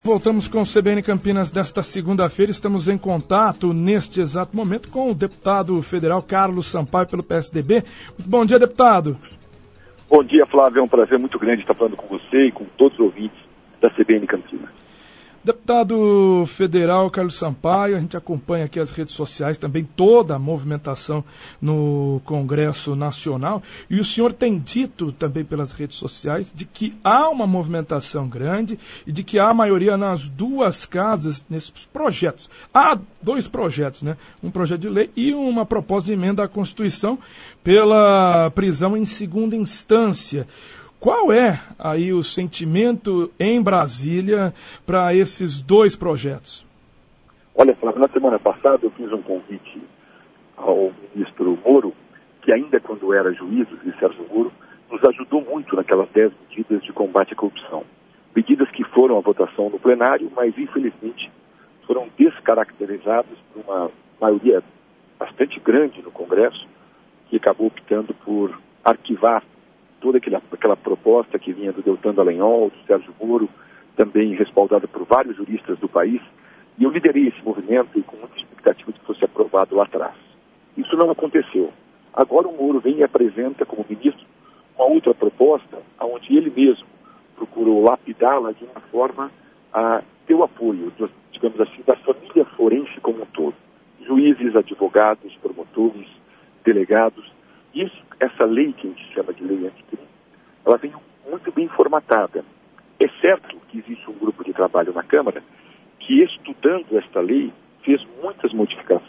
Voltamos com o CBN Campinas desta segunda-feira. Estamos em contato neste exato momento com o deputado federal Carlos Sampaio pelo PSDB. Muito bom dia, deputado. Bom dia, Flávio. É um prazer muito grande estar falando com você e com todos os ouvintes da CBN Campinas. Deputado federal Carlos Sampaio, a gente acompanha aqui as redes sociais, também toda a movimentação no Congresso Nacional, e o senhor tem dito também pelas redes sociais de que há uma movimentação grande e de que há maioria nas duas casas nesses projetos. Há dois projetos, né? Um projeto de lei e uma proposta de emenda à Constituição pela prisão em segunda instância. Qual é aí o sentimento em Brasília para esses dois projetos? Olha, Flávio, na semana passada eu fiz um convite ao ministro Moro, que ainda quando era juiz, o Sérgio Moro, nos ajudou muito naquelas 10 medidas de combate à corrupção. Medidas que foram à votação no plenário, mas infelizmente foram descaracterizadas por uma maioria bastante grande no Congresso, que acabou optando por arquivar toda aquela proposta que vinha do Deltan Dallagnol, do Sérgio Moro, também respaldada por vários juristas do país, e eu liderei esse movimento e com muita expectativa de que fosse aprovado lá atrás. Isso não aconteceu. Agora o Moro vem e apresenta como ministro uma outra proposta, onde ele mesmo procurou lapidá-la de uma forma a ter o apoio, digamos assim, da família forense como um todo. Juízes, advogados, promotores, delegados. Essa lei, que a gente chama de lei anticrime, ela vem muito bem formatada. É certo que existe um grupo de trabalho na Câmara que, estudando esta lei, fez muitas modificações.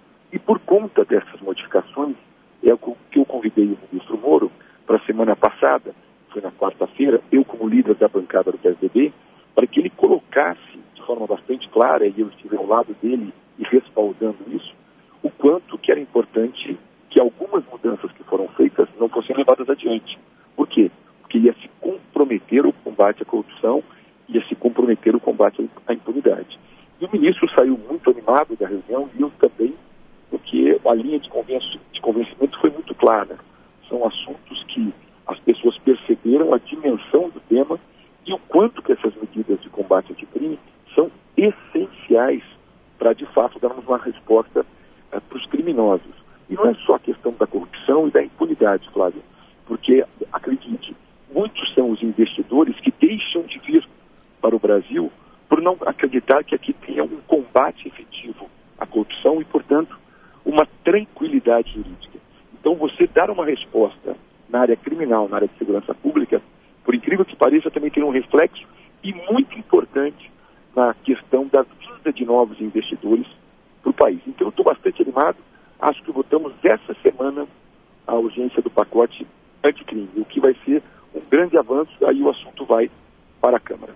E por conta dessas modificações, é o que eu convidei o ministro Moro para a semana passada, foi na quarta-feira, eu como líder da bancada do PSDB, para que ele colocasse de forma bastante clara, e eu estive ao lado dele e respaldando isso, o quanto que era importante que algumas mudanças que foram feitas não fossem levadas adiante. Por quê? Porque ia se comprometer o combate à corrupção, ia se comprometer o combate à impunidade. E o ministro saiu muito animado da reunião, e eu também, porque a linha de convencimento foi muito clara. São assuntos que as pessoas perceberam a dimensão do tema e o quanto que essas medidas de combate ao crime são essenciais para, de fato, darmos uma resposta para os criminosos. E não é só a questão da corrupção e da impunidade, Flávio, porque, acredite, muitos são os investidores que deixam de vir para o Brasil por não acreditar que aqui tenha um combate efetivo à corrupção e, portanto, uma tranquilidade jurídica. Então, você dar uma resposta na área criminal, na área de segurança pública, por incrível que pareça, também tem um reflexo e muito importante na questão da vinda de novos investidores para o país. Então, eu estou bastante animado. Acho que votamos essa semana a urgência do pacote anticrime, o que vai ser um grande avanço, aí o assunto vai para a Câmara.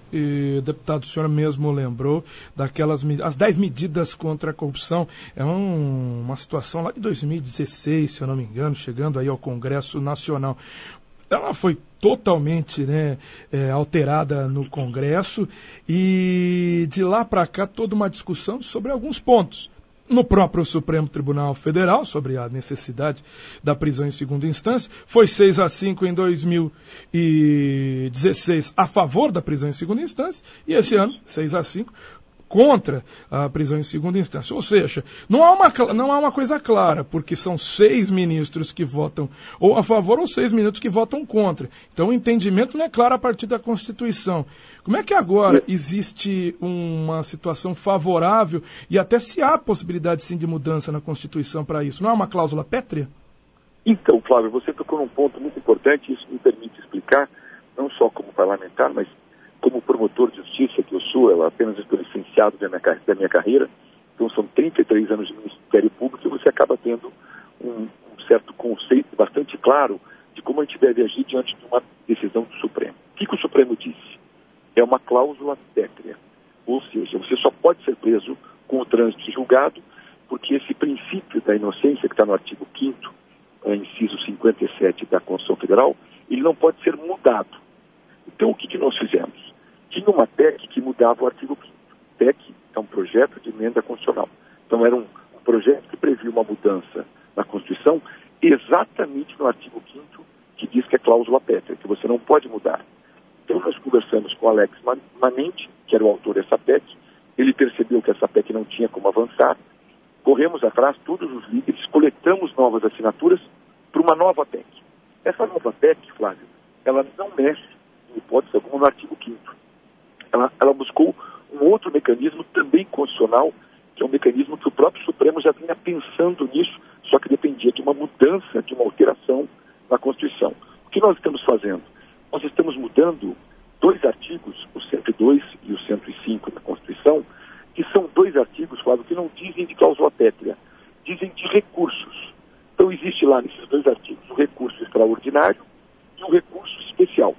E, deputado, o senhor mesmo lembrou as 10 medidas contra a corrupção. É uma situação lá de 2016, se eu não me engano, chegando aí ao Congresso Nacional. Ela foi totalmente alterada no Congresso e de lá para cá toda uma discussão sobre alguns pontos. No próprio Supremo Tribunal Federal, sobre a necessidade da prisão em segunda instância, foi 6-5 em 2016 a favor da prisão em segunda instância, e esse ano, 6-5, contra a prisão em segunda instância. Ou seja, não há uma coisa clara, porque são 6 ministros que votam ou a favor ou 6 ministros que votam contra. Então o entendimento não é claro a partir da Constituição. Como é que agora existe uma situação favorável e até se há possibilidade sim de mudança na Constituição para isso? Não há uma cláusula pétrea? Então, Flávio, você tocou num ponto muito importante, isso me permite explicar, não só como parlamentar, mas como promotor de justiça que eu sou. Eu apenas estou licenciado da minha carreira, então são 33 anos de Ministério Público e você acaba tendo um certo conceito bastante claro de como a gente deve agir diante de uma decisão do Supremo. O que o Supremo disse? É uma cláusula pétrea, ou seja, você só pode ser preso com o trânsito julgado, porque esse princípio da inocência que está no artigo 5º, inciso 57 da Constituição Federal, ele não pode ser mudado. Então, o que nós fizemos? Tinha uma PEC que mudava o artigo 5º. PEC é um projeto de emenda constitucional. Então, era um projeto que previa uma mudança na Constituição exatamente no artigo 5º, que diz que é cláusula pétrea, que você não pode mudar. Então, nós conversamos com o Alex Manente, que era o autor dessa PEC, ele percebeu que essa PEC não tinha como avançar, corremos atrás, todos os líderes, coletamos novas assinaturas para uma nova PEC. Essa nova PEC, Flávio, ela não mexe, em hipótese alguma, no artigo 5º. Ela buscou um outro mecanismo também constitucional, que é um mecanismo que o próprio Supremo já vinha pensando nisso, só que dependia de uma mudança, de uma alteração na Constituição. O que nós estamos fazendo? Nós estamos mudando 2 artigos, o 102 e o 105 da Constituição, que são 2 artigos, Flávio, que não dizem de cláusula pétrea, dizem de recursos. Então existe lá nesses 2 artigos o recurso extraordinário e o recurso especial.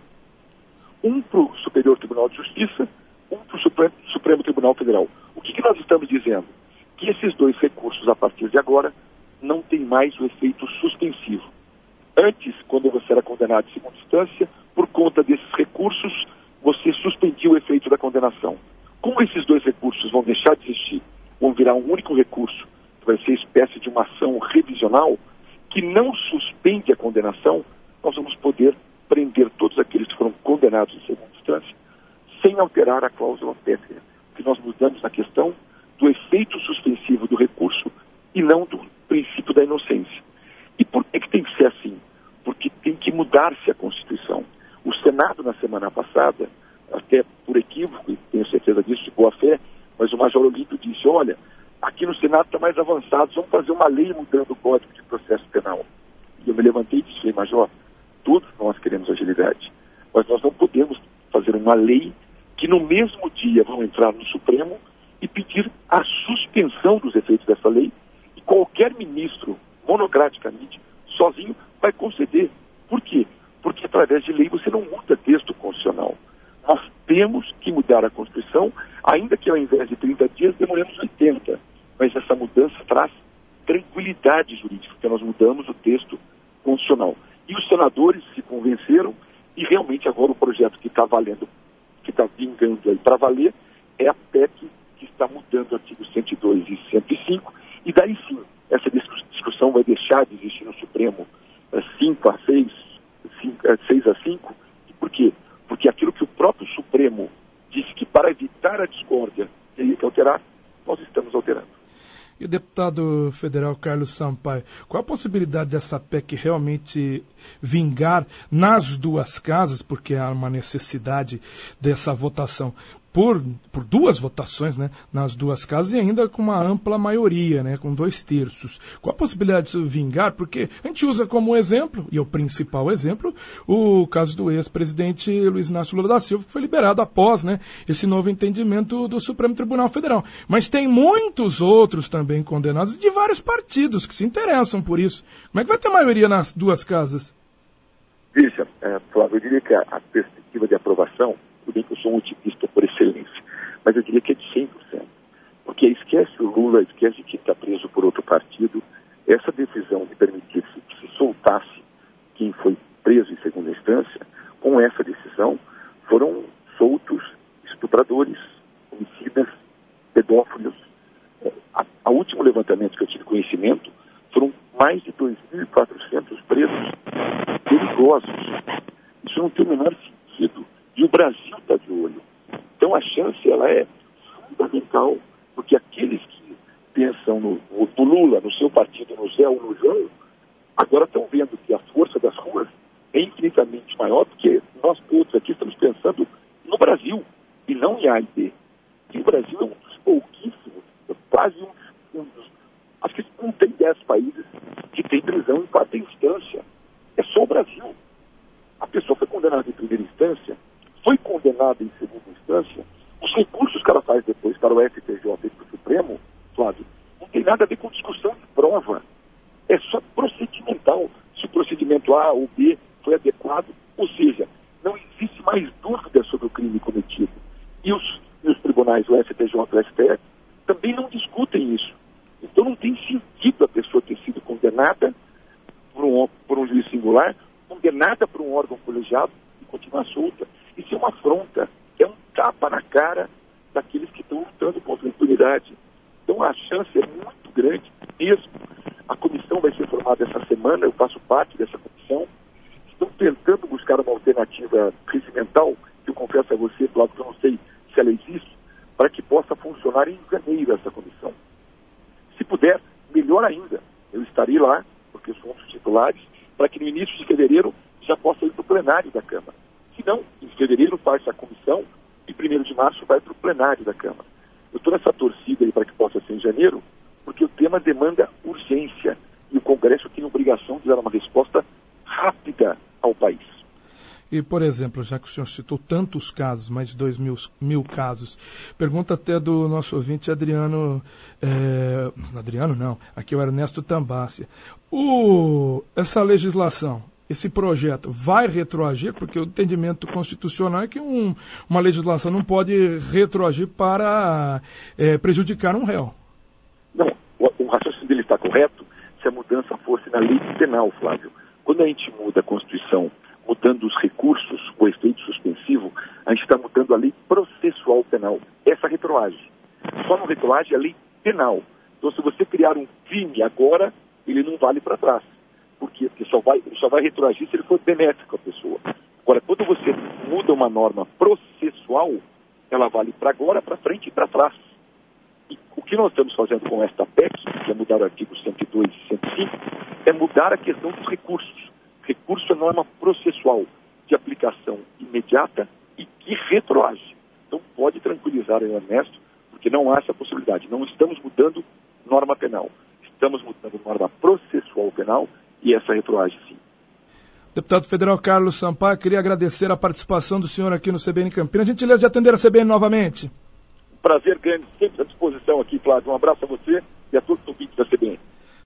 Um para o Superior Tribunal de Justiça, um para o Supremo Tribunal Federal. O que nós estamos dizendo? Que esses 2 recursos, a partir de agora, não têm mais o efeito suspensivo. Antes, quando você era condenado em segunda instância, por conta desses recursos, você suspendia o efeito da condenação. Como esses 2 recursos vão deixar de existir, vão virar um único recurso, que vai ser espécie de uma ação revisional, que não suspende a condenação, nós vamos poder prender todos aqueles que foram condenados em segunda instância, sem alterar a cláusula pétrea. Que nós mudamos na questão do efeito suspensivo do recurso e não do princípio da inocência. E por que tem que ser assim? Porque tem que mudar-se a Constituição. O Senado, na semana passada, até por equívoco, e tenho certeza disso de boa fé, mas o Major Olímpio disse, olha, aqui no Senado está mais avançado, vamos fazer uma lei mudando o Código de Processo Penal. E eu me levantei e disse, falei, Major, todos nós queremos agilidade, mas nós não podemos fazer uma lei que no mesmo dia vão entrar no Supremo e pedir a suspensão dos efeitos dessa lei, e qualquer ministro, monocraticamente, sozinho, vai conceder. Por quê? Porque através de lei você não muda texto constitucional. Nós temos que mudar a Constituição, ainda que ao invés de 30 dias demoremos 80. Mas essa mudança traz tranquilidade jurídica, porque nós mudamos o texto constitucional. E os senadores se convenceram, e realmente agora o projeto que está valendo, que está vingando aí para valer, é a PEC que está mudando artigos 102 e 105, e daí sim, essa discussão vai deixar de existir no Supremo 6-5. Por quê? Porque aquilo que o próprio Supremo disse que para evitar a discórdia teria que alterar, nós estamos alterando. E o deputado federal Carlos Sampaio, qual a possibilidade dessa PEC realmente vingar nas 2 casas, porque há uma necessidade dessa votação por 2 votações, né, nas 2 casas e ainda com uma ampla maioria, né, com 2/3. Qual a possibilidade disso vingar? Porque a gente usa como exemplo, e é o principal exemplo, o caso do ex-presidente Luiz Inácio Lula da Silva, que foi liberado após, né, esse novo entendimento do Supremo Tribunal Federal. Mas tem muitos outros também condenados de vários partidos que se interessam por isso. Como é que vai ter maioria nas 2 casas? Veja, Flávio, eu diria que a perspectiva de aprovação, tudo bem que eu sou um otimista por excelência, mas eu diria que é de 100%. Porque esquece o Lula, esquece quem está preso por outro partido. Essa decisão de permitir que se soltasse quem foi preso em segunda instância, com essa decisão foram soltos estupradores, homicidas, pedófilos. A último levantamento que eu tive conhecimento foram mais de 2.400 presos perigosos. Isso não tem o menor sentido. E o Brasil está de olho. Então a chance ela é fundamental, porque aqueles que pensam no Lula, no seu partido, no Zé ou no João, agora estão vendo que a força das ruas é infinitamente maior, porque nós todos aqui estamos pensando no Brasil e não em A e B. E o Brasil é um dos pouquíssimos, quase um dos... Acho que não tem 10 países que tem prisão em 4ª instância. É só o Brasil. A pessoa foi condenada em primeira instância, foi condenada em segunda instância, os recursos que ela faz depois para o STJ e para o Supremo, Flávio, não tem nada a ver com discussão de prova. É só procedimental. Se o procedimento A ou B foi adequado, ou seja, não existe mais dúvida sobre o crime cometido. E os tribunais, o STJ e o STF, também não discutem isso. Então não tem sentido a pessoa ter sido condenada por um juiz singular, condenada por um órgão colegiado e continuar solta. Isso é uma afronta, é um tapa na cara daqueles que estão lutando contra a impunidade. Então a chance é muito grande mesmo. A comissão vai ser formada essa semana, eu faço parte dessa comissão. Estão tentando buscar uma alternativa regimental, que eu confesso a você, Flávio, que eu não sei se ela existe, para que possa funcionar em janeiro essa comissão. Se puder, melhor ainda, eu estarei lá, porque sou um dos titulares, para que no início de fevereiro já possa ir para o plenário da Câmara. Se não, em fevereiro faz a comissão e 1º de março vai para o plenário da Câmara. Eu estou nessa torcida aí para que possa ser em janeiro, porque o tema demanda urgência e o Congresso tem a obrigação de dar uma resposta rápida ao país. E, por exemplo, já que o senhor citou tantos casos, mais de 2.000 casos, pergunta até do nosso ouvinte Adriano, Adriano não, aqui é o Ernesto Tambassi. Essa legislação, esse projeto vai retroagir, porque o entendimento constitucional é que uma legislação não pode retroagir para prejudicar um réu. Não, o raciocínio dele está correto se a mudança fosse na lei penal, Flávio. Quando a gente muda a Constituição, mudando os recursos, o efeito suspensivo, a gente está mudando a lei processual penal. Essa retroage. Só não retroage a lei penal. Então, se você criar um crime agora, ele não vale para trás. Por quê? Porque ele só vai retroagir se ele for benéfico à pessoa. Agora, quando você muda uma norma processual, ela vale para agora, para frente e para trás. E o que nós estamos fazendo com esta PEC, que é mudar o artigo 102 e 105, é mudar a questão dos recursos. Recurso é norma processual, de aplicação imediata e que retroage. Então pode tranquilizar o Ernesto, porque não há essa possibilidade. Não estamos mudando norma penal. Estamos mudando norma processual penal e essa retroage sim. Deputado Federal Carlos Sampaio, queria agradecer a participação do senhor aqui no CBN Campinas. Gentileza de atender a CBN novamente. Prazer grande, sempre à disposição aqui, Flávio. Um abraço a você e a todos os ouvintes da CBN.